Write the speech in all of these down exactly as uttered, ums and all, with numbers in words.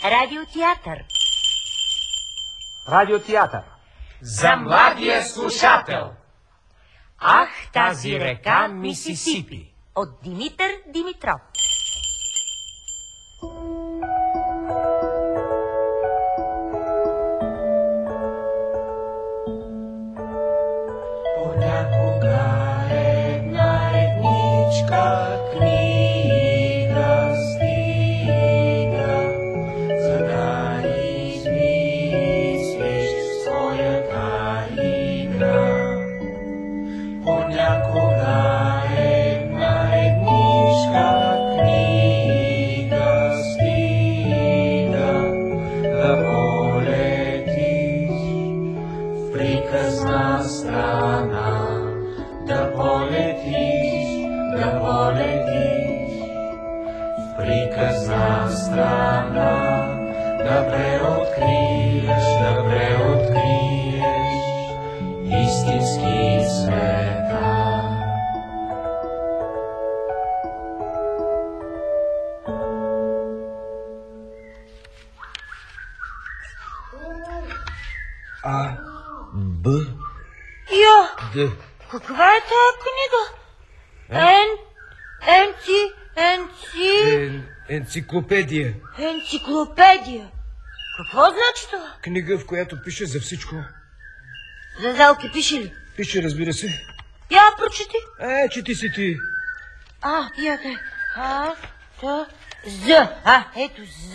Радиотеатър. Радиотеатър. За младия слушател. Ах, тази река Мисисипи. От Димитър Димитров. А, Б, Йо, Д. каква е тази книга? Ен, енци, енци... Ен, енциклопедия. Енциклопедия. Какво значи това? Книга, в която пише за всичко. За Зелки пише ли? Пише, разбира се. Я прочети. Е, чети си ти. А, я да. А, Т, З. А, ето З.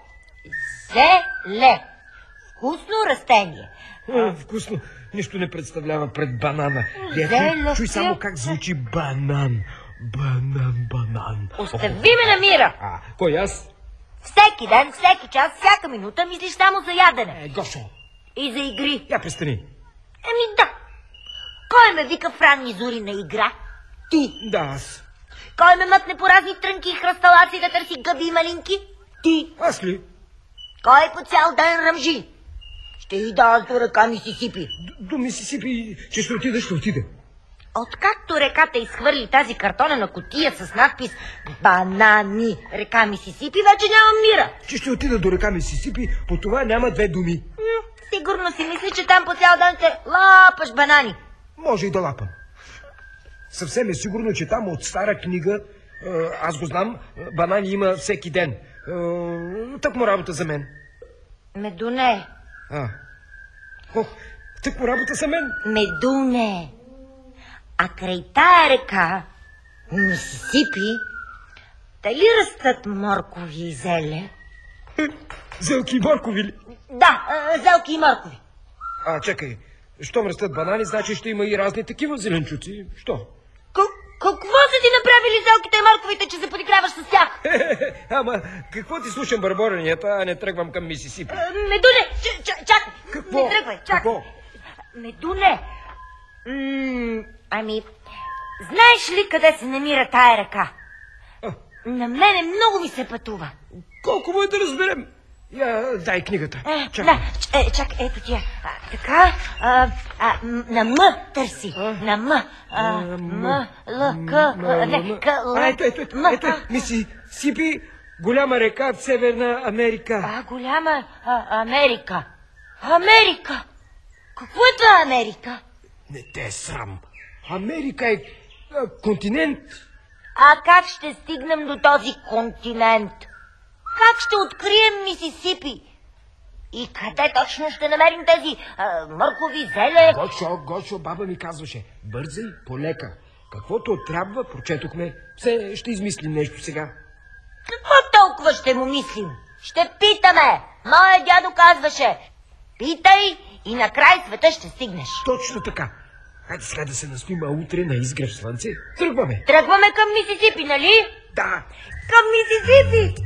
Зеле. Вкусно растение. А, вкусно. Нищо не представлява пред банана. Зеле. Чуй само как звучи банан. Банан, банан. Остави ме на мира. А, кой аз? Всеки ден, всеки час, всяка минута мислиш само за ядене. Е, Гошо. И за игри. Я престани. Еми да. Кой ме вика в ранни зори на игра? Ти. Да, аз. Кой ме мътне по разни трънки и хръсталаци да търси гъби и малинки? Ти. Аз ли? Кой по цял ден ръмжи? Ще ида аз до река Мисисипи. До, до Мисисипи, че ще отида, ще отида. Откакто реката изхвърли тази картонена кутия с надпис "Банани, река Мисисипи", вече нямам мира. Че ще отида до река Мисисипи, по това няма две думи. М, сигурно си мисли, че там по цял ден се лапаш банани. Може и да лапам. Съвсем е сигурно, че там от стара книга, е, аз го знам, банани има всеки ден. Е, тък му работа за мен. Медуне. А. Ох, тък му работа за мен. Медуне. А край тая река, Мисисипи, дали растат моркови и зеле? Зелки и моркови ли? Да, а, зелки и моркови. А, чакай, щом растат банани, значи ще има и разни такива зеленчуци. Що? К- какво са ти направили зелките и морковите, че се подиграваш с тях? Ама, какво ти слушам бърборенията, а не тръгвам към Мисисипи? А, Медуне, ч- ч- чакай. Какво? Не тръгвай, чакай. Какво? Медуне, м- ами, знаеш ли къде се намира тая река? А. На мене много ми се пътува. Колко му е да разберем? Я, дай книгата. Е, Чакай. да, ч- е, чакай, ето тя. А, така, а, а, м- на М търси. А? На М. А, А, М, Л, К, М, а, не, М, К, Л. А, ето, ето, ето, М, ето, а. Мисисипи, голяма река в Северна Америка. А, голяма а, Америка. Америка! Какво е това Америка? Не те е срам. Америка е а, континент. А как ще стигнем до този континент? Как ще открием Мисисипи? И къде точно ще намерим тези а, мъркови, зеле? Гочо, Гочо, баба ми казваше, бързай, полека. Каквото трябва, прочетохме. Все ще измислим нещо сега. Какво толкова ще му мислим? Ще питаме. Моя дядо казваше: питай и накрай света ще стигнеш. Точно така. Хайде сега да се наспим, а утре на изгрев слънце тръгваме. Тръгваме към Мисисипи, нали? Да. Към Мисисипи!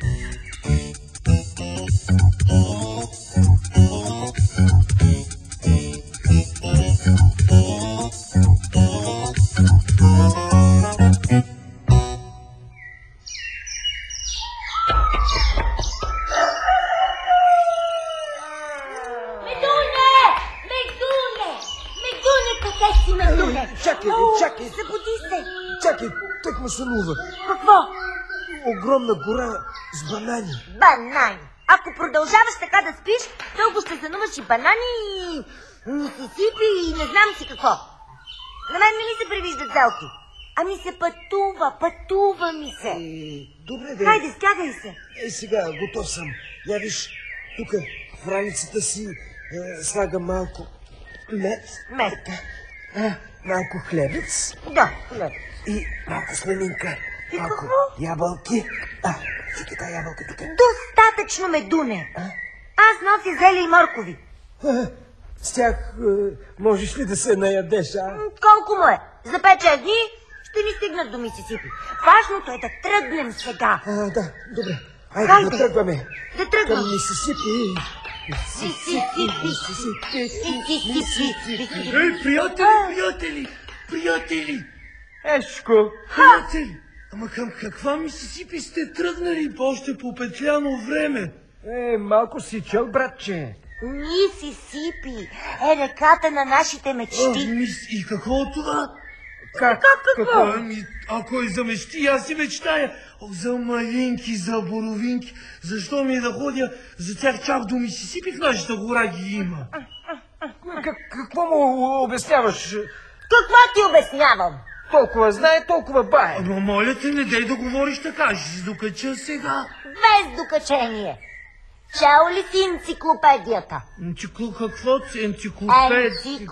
Чакай, чакай. Събуди се. Чакай, тък ме сънува. Какво? Огромна гора с банани. Банани. Ако продължаваш така да спиш, дълго ще сънуваш и банани, и Мисисипи, и не знам си какво. На мен не ми се привиждат сделки. Ами се пътува, пътува ми се. Е, добре, де. Хайде, стягай се. Ей, сега, готов съм. Я виж, тук в раницата си е, слагам малко мед. Мед. А, малко хлебец. Да, хлеб. И малко сленинка. И Малко какво? ябълки. А, чакай, тази ябълка тук. Достатъчно медуне. А? Аз нося зеле и моркови. А, с тях е, можеш ли да се наядеш, а? М, Колко му е? За пет-шест дни ще ни стигнат до Мисисипи. Важното е да тръгнем сега. А, да, добре. Айде, Хайде. да тръгваме. Да тръгвам. Към Мисисипи. Мисисипи, Мисисипи. Мисисипи. Ей, приятели, приятели, приятели, Ешко. приятели. Ама към каква Мисисипи сте тръгнали още по петляно време? Е, малко си чел, братче. Мисисипи е реката на нашите О, мечти. мис... И какво от това? Как? какво? Ами, ако е за мечти, аз си мечтая. О, за малинки, за боровинки. Защо ми е да ходя за тях чак до Мисисипи, в нашата гора ги има? Как, какво му обясняваш? Какво ти обяснявам? Толкова знае, толкова бае. Ама моля те, не дай да говориш така, ще се докача сега. Без докачение. Чел ли си енциклопедията? Енцикло, какво си? Енциклопедия?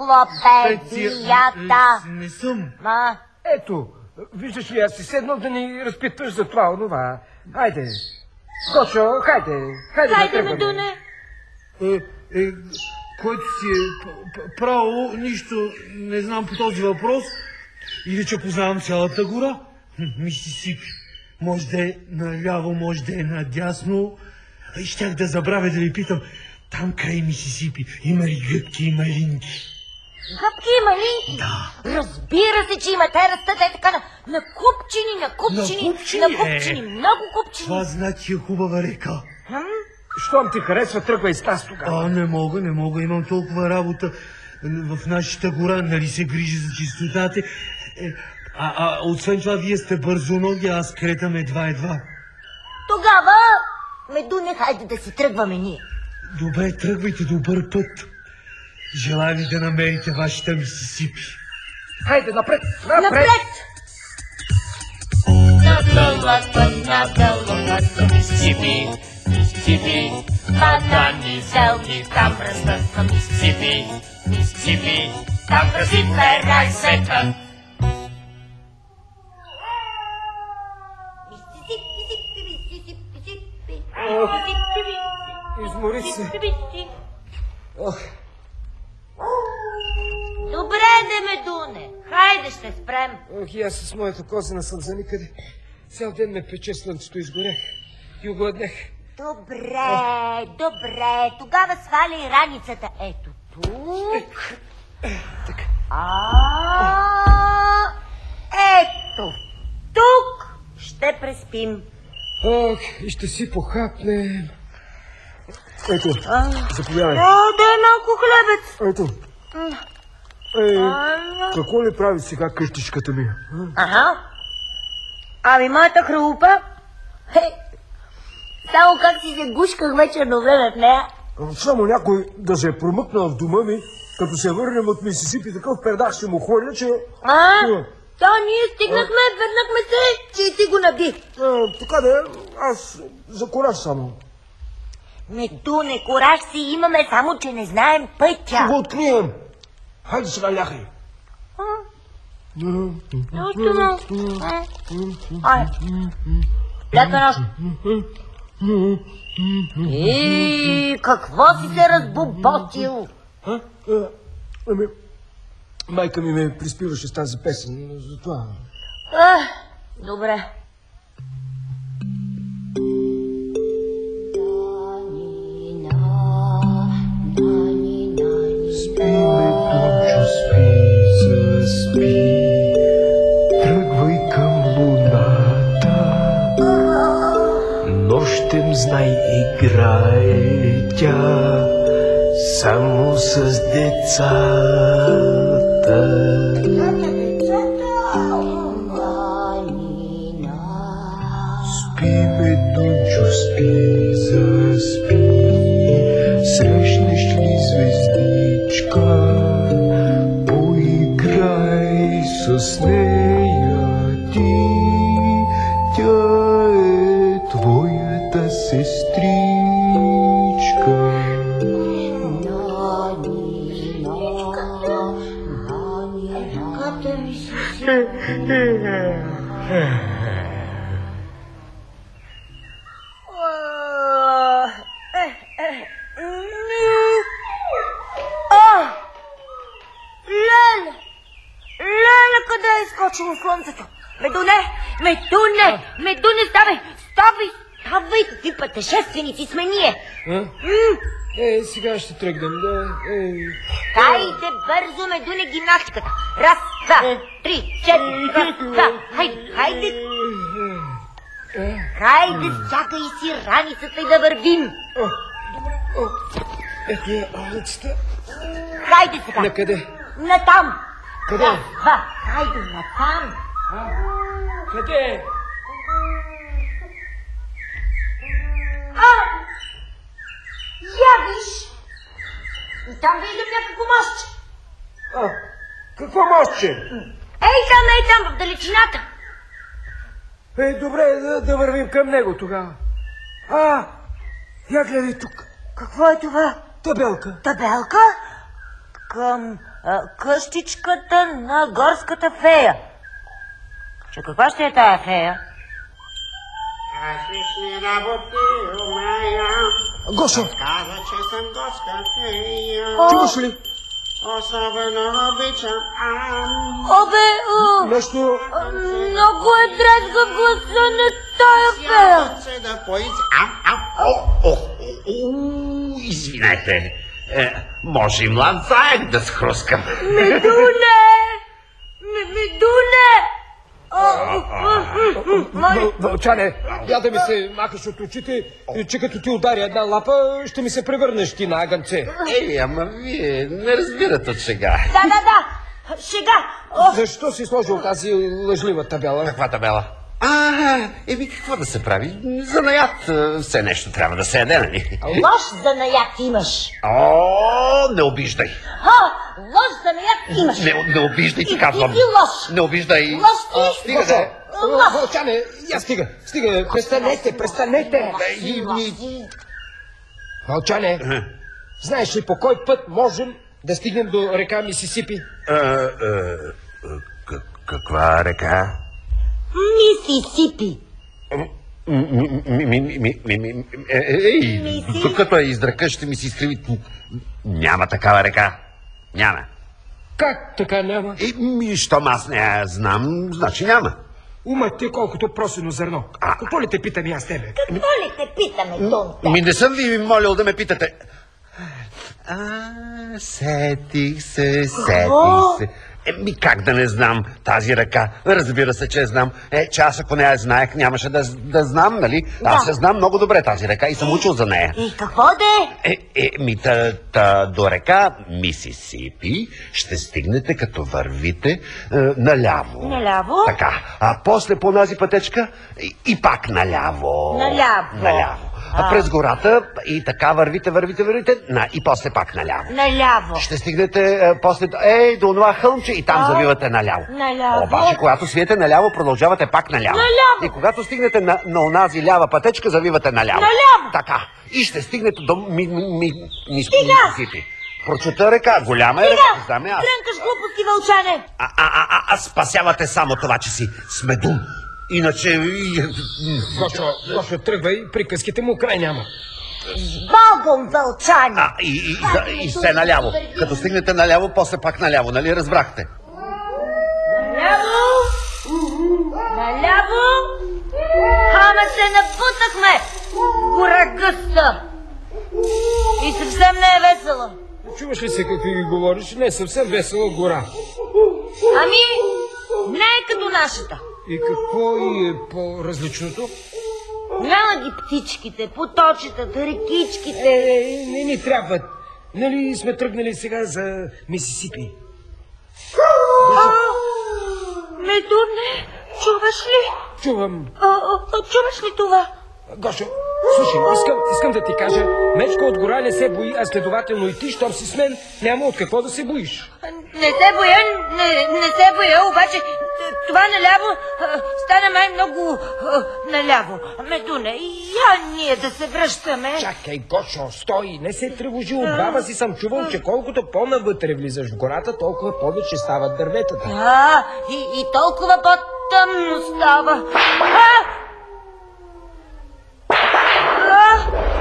Енциклопедията. Е, Не съм. Ма, Ето, виждаш ли, аз си седнал да ни разпитваш за това, онова. Хайде. Кочо, хайде. Хайде, хайде, да тръгваме. медуне. Е, е, който си е п- п- право, нищо не знам по този въпрос. Или че познавам цялата гора. Хм, Мисисипи. Може да е наляво, може да е надясно. И щях да забравя да ви питам. Там край Мисисипи има ли гъбки и малинки? Гъбки и малинки? Да. Разбира се, че има. Те растат е така на, на купчини, на купчини, На купчини, на е. купчини, много купчини. Това значи е хубава река. Хм? Щом ти харесва, тръгвай с нас тогава. А, не мога, не мога. Имам толкова работа в нашата гора, нали се грижи за чистотата. Е, а, а освен това, вие сте бързоноги, аз кретам едва-едва. Тогава, медуне, хайде да си тръгваме ние. Добре, тръгвайте, добър път. Желая ви да намерите вашата Мисисипи. Хайде, напред, напред. Напред! На дълъг път, на дълъг път към Мисисипи, Мисисипи, банани, зелни, там растат на Мисисипи, Мисисипи, там красивна е рай светът. Измори се. Ох, Добре, де, медуне. Хайде, ще спрем. ох, и аз с моята козина съм за никъде. Цял ден ме пече слънцето, изгорях и огладнях. Добре, добре. Тогава сваляй раницата. Ето тук. Така. А, ето тук ще преспим. Ох, и ще си похапнем. Ето, заповядай. А, дай малко хлебец. Ето. Ей, какво ли прави сега къщичката ми? а? Ага. Ами моята хрупа. Хе, само как си се гушках вечерно време в нея. Само някой да се е промъкнал в дома ми, като се върнем от Мисисипи, такъв пердах ще му ходя, че... А, Е, то ние стигнахме, върнахме се, че и ти го наби. е, така да е, аз за кораж само. Медуне, кораж си имаме, само че не знаем Ще пътя. го открием. Хайде сега, ляхай. Наистина. Ай. Лека нощ. И какво си се разбоботил? А? Е, Ами, майка ми ме приспиваше с тази песен, затова... А, добре. Спи, Медунчо, спи, заспи, тръгвай към луната. Нощем знай играе тя само с децата. Спи, Медунчо, спи, заспи. сестричка. Ръката ми си си. Леле! Леле, къде е изкочило слънцето? Медуне! Медуне! Медуне, ставай! Ставай! Ставай! Какви пътешественици сме ние! А? Е, сега ще тръгнем, да... Е... Хайде бързо, Медуне, гимнастиката! Раз, два, три, четири, раз, два, хайде, хайде! Хайде, стягай си раницата и да вървим! О, о, ето е улицата. Хайде сега! Накъде? Натам! Къде? Раз, два, хайде, натам! А? Къде? А! Я виж! И там виждам някакво мостче. А, какво мостче? Ей там, ей там, в далечината. Е, добре, да, да вървим към него тогава. А, я гледай тук. Какво е това? Табелка. Табелка? Към а, къщичката на горската фея. Че каква ще е тая фея? Различни работи умея. Гошо, Каза, че съм горска фея. чуваш ли? Особено обичам ам. Обе, а, Нещо... а, много е дрезгав гласа на тая фея. Сядат се да поизи. Ам, ам. О, о, о, извинете. Е, може и млад заек да схрускам. Медуне! М- Медуне! А, а, а, Моля, Вълчане, я да ми се махаш от очите, че като ти удари една лапа, ще ми се превърнеш ти на агънце. Ей, ама вие не разбирате от сега. да, да, да, шега. О, Защо си сложил тази лъжлива табела? Каква табела? А, еми какво да се прави? Занаят все нещо трябва да се яде, нали? лош занаят имаш. О, не обиждай. Ха, лош занаят имаш. Не, не обиждай, ти И казвам. ти си лош. Не обиждай. Лош ти. А, стига да е. Лош. Вълчане, я стига, стига, престанете, престанете. И, и, Вълчане, знаеш ли по кой път можем да стигнем до река Мисисипи? а, а, к- каква река? Мисисипи. Ми- ми- ми- ми- ми- ми- е- Ей, Миси? докато я издръка, ще ми се изкриви. Няма такава река. Няма. Как така няма? Еми, щом аз не я знам, значи няма. Умът ти колкото просено зърно. А. Какво ли те питам и аз тебе? Какво ли те питаме, Тонте? Ми не съм ви молил да ме питате. А, сетих се, сетих се. Еми, как да не знам тази ръка? Разбира се, че я знам. Е, че аз ако не я знаех, нямаше да, да знам, нали? Аз я знам много добре тази река и съм учил за нея. И какво да е? Е, е, ми, та, та, до река Мисисипи ще стигнете, като вървите е, наляво. Наляво? Така. А после по тази пътечка и, и пак наляво. Наляво. Наляво. А през гората и така вървите, вървите, вървите, на, и после пак наляво. Наляво. Ще стигнете е, после, ей, до това хълмче и там А, завивате наляво. наляво. Обаче, когато свиете наляво, продължавате пак наляво. Наляво. И когато стигнете на, на онази лява пътечка, завивате наляво. Наляво. Така. И ще стигнете до ми, ми, ми, ми, Стига. Мисисипи. Прочета река, голяма е река, знаме аз. Трънкаш глупости, Вълчане. А, а, а, а, а спасявате само това, че си смедун. Иначе... и- Гошо, Гошо, тръгвай, приказките му край няма. Богом, Вълчане. А, и, и, и, и все наляво. Като стигнете наляво, после пак наляво, нали разбрахте? Наляво. Наляво. Ама се набутахме. Гора гъста. И съвсем не е весело. Чуваш ли се какви ги говориш? Не, съвсем весела гора. Ами, не е като нашата. И какво и е по-различното? Няма ги птичките, поточетата, рекичките. Е, не ни трябва. Нали сме тръгнали сега за Мисисипи? Медуне, чуваш ли? Чувам. А, а, а, чуваш ли това? Гошо, слушай, искам, искам да ти кажа, мечка от гора не се бои, а следователно и ти, щом си с мен, няма от какво да се боиш. Не се боя, не, не се боя, обаче това наляво а, стана май много а, наляво. Медуне, я ние да се връщаме. Чакай, Гошо, стой, не се тревожи. От баба си съм чувал, че колкото по-навътре влизаш в гората, толкова повече стават дърветата. Да, и, и толкова по-тъмно става. А! А!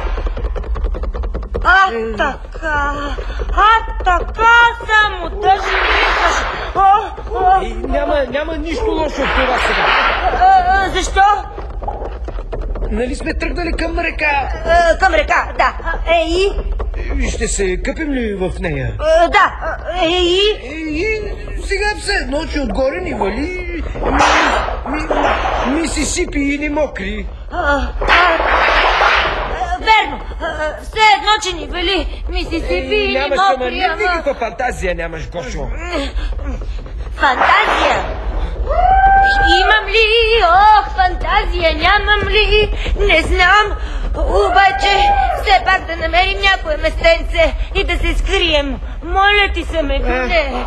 А, така, а, така, само да живиш. О, о. И няма, няма нищо лошо в това сега. А, а, защо? Нали сме тръгнали към река? А, към река, да. Е, и? Ще се къпим ли в нея? А, да, е, и? Е, и сега все едно, че отгоре ни вали ми, ми, Мисисипи или мокри. А, а, верно, а, все едно, че ни вали Мисисипи или Нямаш, ама мокри, ама... никаква фантазия нямаш, Гошо. Фантазия? Имам ли? Ох, фантазия нямам ли? Не знам. Обаче, все пак да намерим някое местенце и да се скрием. Моля ти се, Медуне.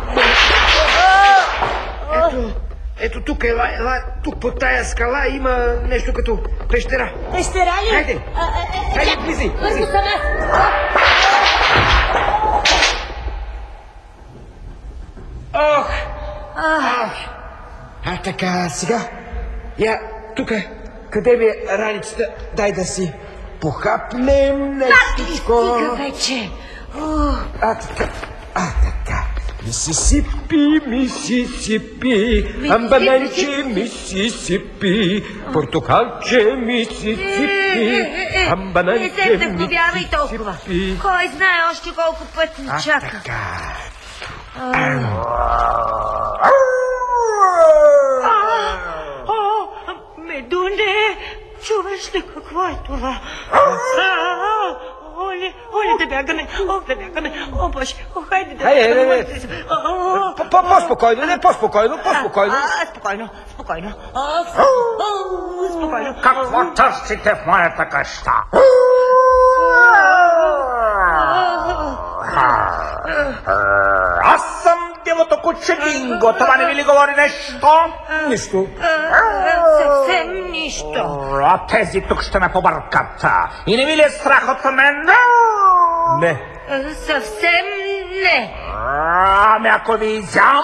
Ето, ето тук, ела, ела, тук по тая скала има нещо като пещера. Пещера ли? Хайде, А, а, а, хайде, чак, влизай, Първо влизай. съм аз. Ох, А, а така, сега, я, тук, къде ми е раницата, дай да си похапнем нещичко. стига вече. Ух. А така, а така. Мисисипи, Мисисипи, амбананче, Мисисипи, портокалче, Мисисипи, амбананче, Не се вдъхновява и толкова. Мисисипи. Кой знае още колко път ни А чака. така. О, Медуне, чуваш ли какво е това? Оле, оле да бягаме, о, да бягаме, о, Боже, о, хайде да Хайде, бягаме. хайде, О, о, По- по- По-спокойно, не, по-спокойно, по-спокойно. А, спокойно, спокойно. А, о, спокойно. Какво търсите в моята къща? Аз съм дивото куче Динго. Това не ви ли говори нещо? Нищо. А, съвсем нищо. А тези тук ще ме побъркат. И не ви ли е страх от мен? Не. А, съвсем не. Ами ако ви изям...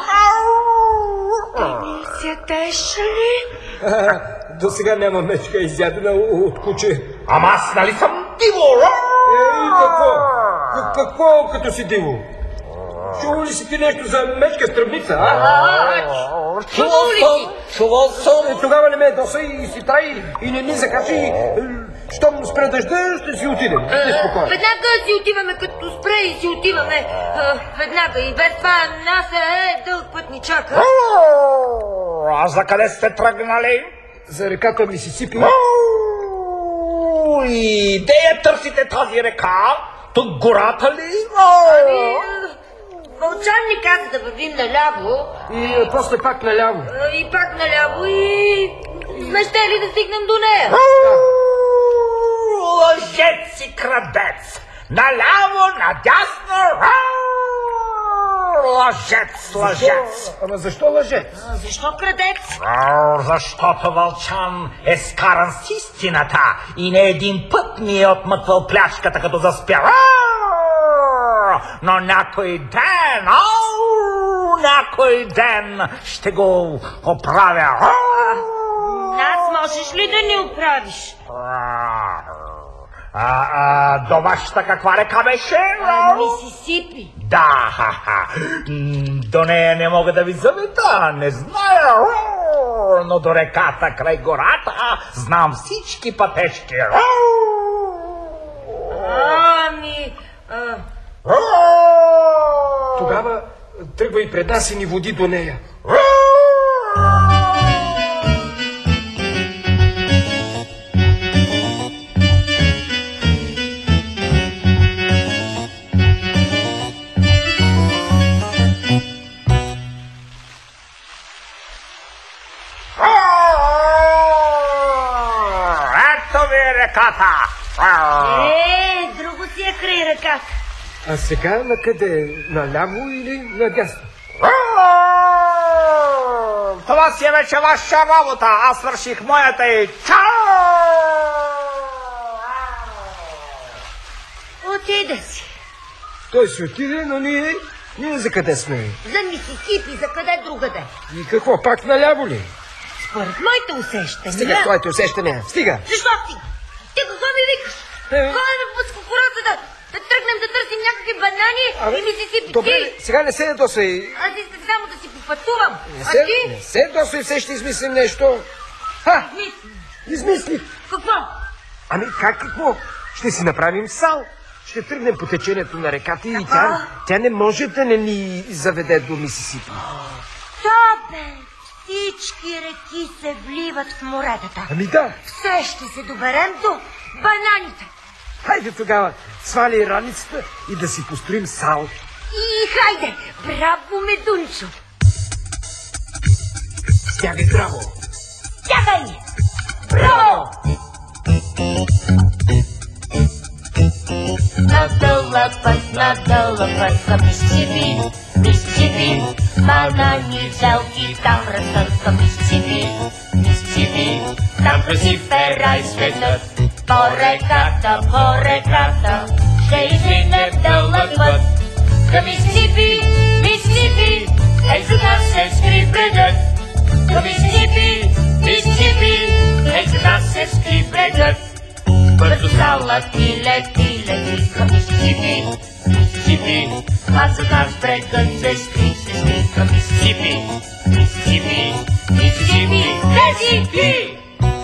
Сядеш ли? До сега няма мечка изядена от куче. Ама аз нали съм диво? Ей, какво? К- Какво като си диво? Чувал ли си ти нещо за мечка стръбница, а? Чувал ли си? Чувал съм. И тогава не ме доса и си трай и не ни закачи. и, е, Щом спре дъжда, ще си отидем. Не спокойно. Веднага си отиваме, като спре и си отиваме. А, веднага и без това нас е дълъг път ни чака. А за къде сте тръгнали? За реката Мисисипи. И де я търсите тази река? Тук гората ли? Ами, Вълчан ни каза да вървим наляво, И е, после пак наляво. а, и пак наляво и сме щели да стигнем до нея. Лъжец и крадец! Наляво, надясно! Лъжец, лъжец! Ама защо лъжец? А, защо крадец? Защото Вълчан е скаран с истината и не един път ми е отмъквал плячката, като заспя. Но някой ден, ау, някой ден ще го оправя. Нас можеш ли да ни оправиш? А, а, до вашата каква река беше? А, Мисисипи. Да, ха-ха. М, до нея не мога да ви заведа, не зная. Но до реката край гората знам всички пътечки. Ами, а, Тогава тръгва и пред нас и ни води до нея. Ето ви е реката. е, друго си е край ръката. А сега на къде? Наляво или надясно? това си е вече ваша работа. Аз свърших моята и чао! Отида си. Той си отиде, но ние, ние за къде сме? За Мисисипи, за къде другаде? И какво, пак наляво ли? Според моите усещания. Стига твоите усещания, стига. Защо стига? Ти какво ми викаш? Е. Кой ме пуска в хората да, да тръгнем да търсим някакви банани Абе, и Мисисипи? добре, Ти? сега не се ядосвай. Аз искам само да си попътувам. Не А се, ти? не се ядосвай, все ще измислим нещо. Ха, Мисли. измислих. Какво? Ами как какво? Ще си направим сал. Ще тръгнем по течението на реката и тя, тя не може да не ни заведе до Мисисипи. Топе! Всички реки се вливат в моретата. Ами да, Все ще се доберем до бананите. хайде тогава, свали раницата и да си построим сал. И хайде! Браво, Медунчо! Стягай здраво! Тягай! Браво! Надълъг път, надълъг път към Мисисипи, Мисисипи, банани, зелки, там растат към Мисисипи, Мисисипи, там просипера и светът, по реката, по реката, ще изминем дълъг път към Мисисипи, Мисисипи, ей за нас се скри брегът, към Мисисипи, Мисисипи, ей за нас се скри брегът. Бързо сала ти лети, лети към Мисисипи, Мисисипи, а за нас брегът се скри, се скри към Мисисипи, Мисисипи, Мисисипи, Мисисипи!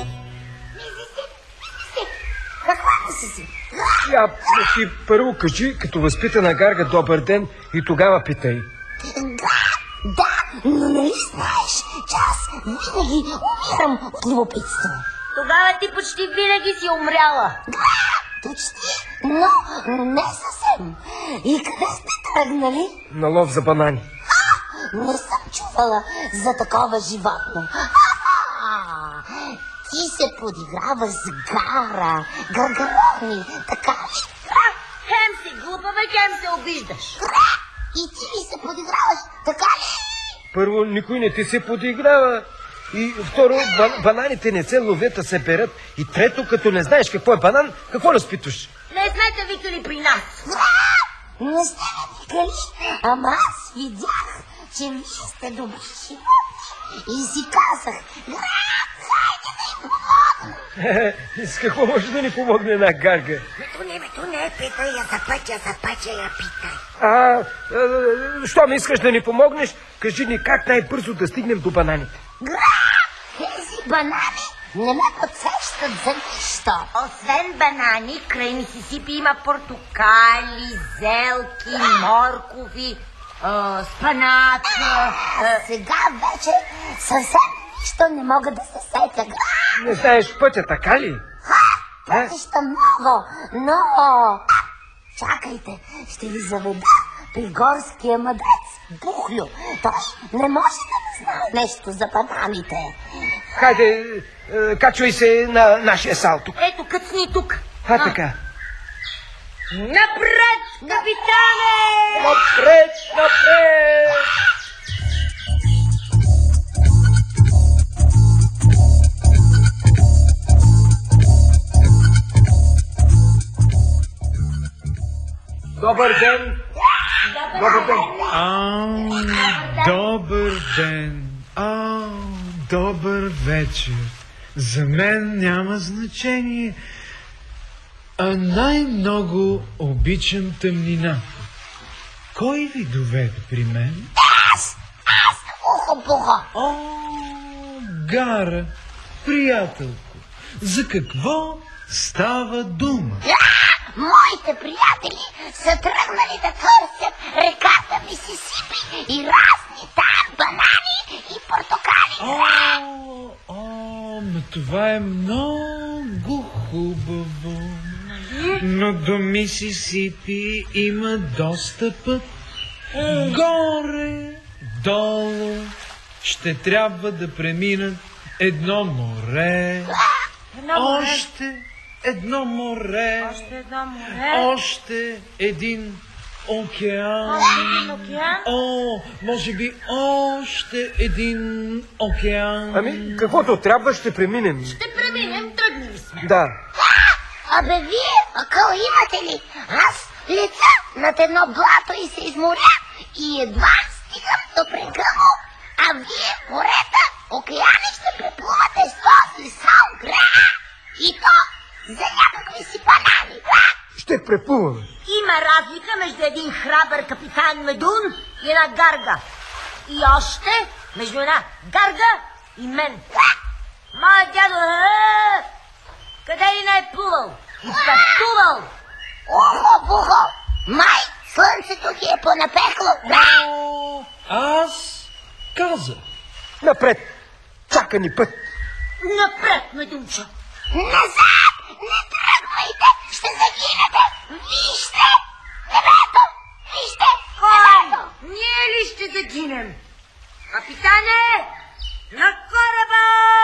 Какво е Мисисипи? Я ти първо кажи, като възпитана гарга, добър ден и тогава питай. Да, но нали знаеш, че аз винаги умирам от любопитство. Тогава ти почти винаги си умряла. Почти, но не съвсем. И къде сте тръгнали? На лов за банани. Не съм чувала за такова животно. А, ти се подиграваш с гара, гаргарони, така ли? А, хем си глупава, хем се обиждаш. И ти ми се подиграваш, така ли? Първо, никой не ти се подиграва. И второ, бан- бананите не се ловят, а се берат. И трето, като не знаеш какво е банан, какво разпитваш? Не сме те викали при нас. Не сте ме викали, ама аз видях, че вие сте добри животни. И си казах, град, хайде да им помогна. С какво може да ни помогне една гарга? Мето не, мето не, питай я за пътя, за пътя я питай. А, а, що не искаш да ни помогнеш? Кажи ни как най-бързо да стигнем до бананите. Гра, тези банани не ме подсещат за нищо. Освен банани, край Мисисипи има портокали, зелки, моркови, а, спанат. а, А сега вече съвсем нищо не мога да се сетя. Гра, Не знаеш пътя, така ли? пътища много, но... Чакайте, ще ви заведа при горския мъдрец Бухлю. Той не може да не знае нещо за бананите. Хайде, е, качвай се на нашия сал тук. Ето, къцни тук. А, така. Напред, капитане! Напред, напред! Добър ден! Добър ден! Ау, добър ден! Ау, добър вечер! За мен няма значение, а най-много обичам тъмнината. Кой ви доведе при мен? Ухо-пухо. О, Гара, приятелко, за какво става дума? Моите приятели са тръгнали да търсят реката Мисисипи и разни там банани и портокали. О, о, но това е много хубаво. Но до Мисисипи има доста път. Горе, долу, ще трябва да преминат едно море. Едно море. Още едно море. Още едно море. Още един океан. Един океан? О, може би още един океан. Ами, каквото трябва, ще преминем. Ще преминем, тръгнали сме. Да. Абе, вие, акъл имате ли? Аз лица над едно блато и се изморя и едва стигам до брега му, а вие, морета, океани ще преплувате с този сам град. И то за някакви си банани, да? Ще преплуваме. Има разлика между един храбър капитан Медун и една гарга. И още между една гарга и мен. Моя дядо, е, къде ли не е плувал и пътувал? Ухо, бухо, май слънцето ги е понапекло, да? О, аз казах. Напред. Чака ни път. Напред, Медунчо. Назад! Не тръгвайте! Ще загинете! Вижте! Небето! Вижте! Кой? Небето! Ние ли ще загинем? Капитане! На кораба!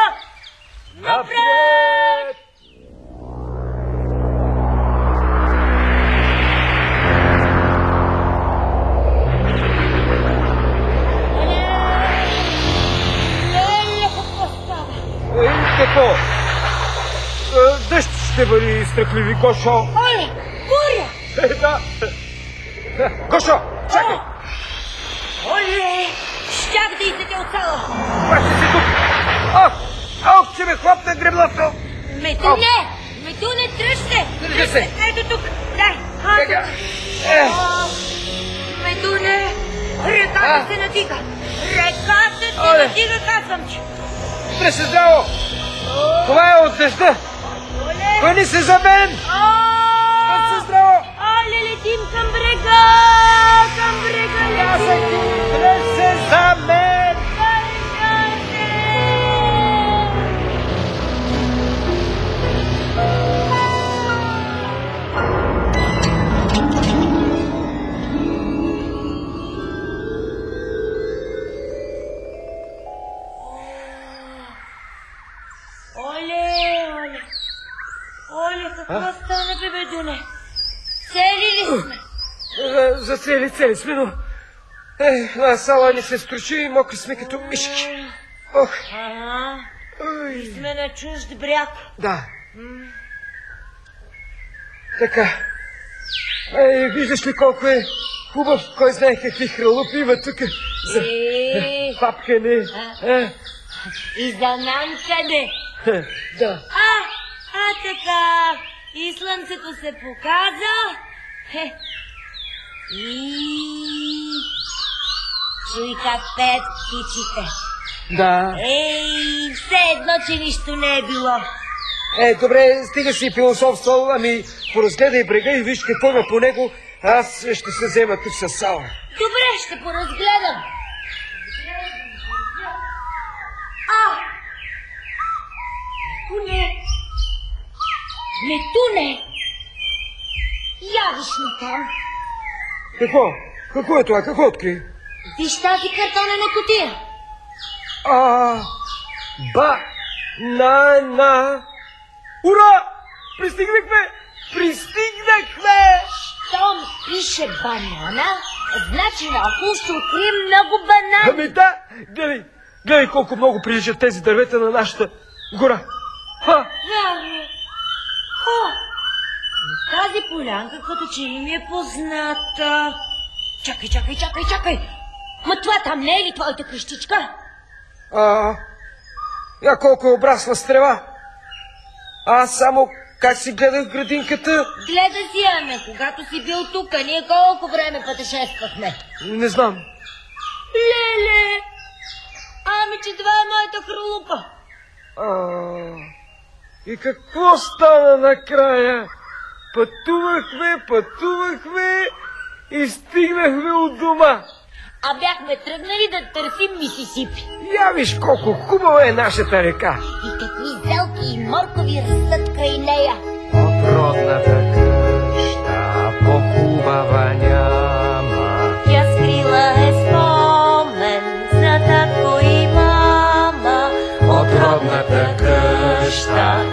Напред! Леле, какво става? Е, какво? Е, дъжд ще бъде, страхливи Гошо. Оле, буря! Е, да. Гошо, чакай! Оле, щях да излетя от сала. Пащи си тук! Ох! Ох, че ме хлопна греблото! Медуне! Медуне, тръж се! Държи се! Ето тук! Дай! Сега! Е! О, Медуне! Реката А? се надига! Реката се Оле. надига, казвам ти! Спре се здраво! Това е от дъжда! Оле! Хвани се за мен! Спре се здраво! Оле, летим към брега! Към брега летим! Спре се за мен! Оле, оле! Оле, какво стана, бе, Медуне? Цели ли сме? За, за цели, цели сме, но... Е, на сала ни се стручи и мокри сме като мишки. Ох! Ага, Ой. сме на чужд бряг. Да. Така. Ей, виждаш ли колко е хубав, кой знае какви хралупи има тук за Е, папкане. Е, и за намкане. е, да. А, а така, и слънцето се показа. Хе. И чуйка пет птичите. Да. Ей, все едно, че нищо не е било. Е, добре, стига си философствал, ами поразгледай брега и виж какво има по него. Аз ще се взема тук с сала. Добре, ще поразгледам. А! Туне! Не туне! Явиш ми там. Какво? Какво е това? Какво откри? Виж тази картонена кутия. А, ба, на, на. Ура! Пристигнахме! Пристигнахме! Щом пише банана, значи наоколо ще открием много банани. Ами да, гледай, гледай колко много приличат тези дървета на нашата гора. Ха! Вярно. О, тази полянка като че ли ми е позната. Чакай, чакай, чакай, чакай. Ма това там не е ли твоята къщичка? А, я колко е обрасла с трева. Аз само как си гледах градинката, Гледа си, Ане, когато си бил тук, ние колко време пътешествахме. не знам. Леле! Ами, че това е моята хралупа. А, и какво стана накрая? Пътувахме, пътувахме и стигнахме от дома. А бяхме тръгнали да търсим Мисисипи. Я виж колко хубава е нашата река. И какви зелки и моркови растат край нея. От родната къща по-хубава няма. Тя скрила е спомен за татко и мама. От родната къща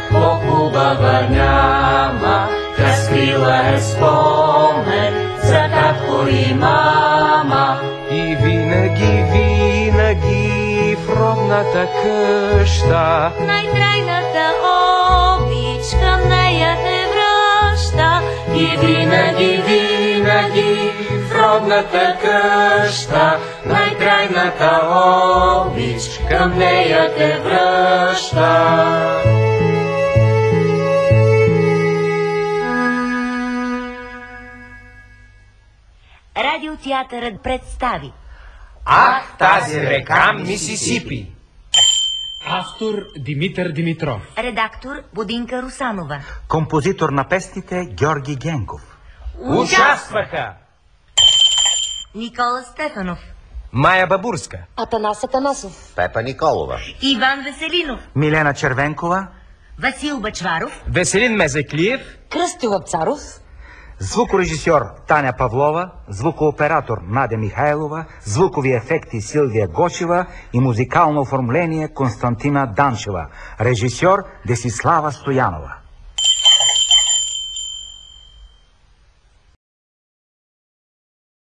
по-хубава няма. Тя скрила е спомен за татко татко и мама. И винаги, винаги в родната къща Най-трайната обич към нея те връща. И винаги, винаги в родната къща най-трайната обич към нея те връща. Радиотеатърът представи Ах, тази река Мисисипи. Автор Димитър Димитров. редактор Будинка Русанова, Композитор на песните Георги Генков. Участваха Никола Стефанов, Мая Бабурска, Атанас Атанасов, Пепа Николова. Иван Веселинов, Милена Червенкова. Васил Бачваров, Веселин Мезеклиев, Кръстю Лапцаров, Звукорежисьор Таня Павлова, звукооператор Надя Михайлова, звукови ефекти Силвия Гошева и музикално оформление Константина Данчева. Режисьор Десислава Стоянова.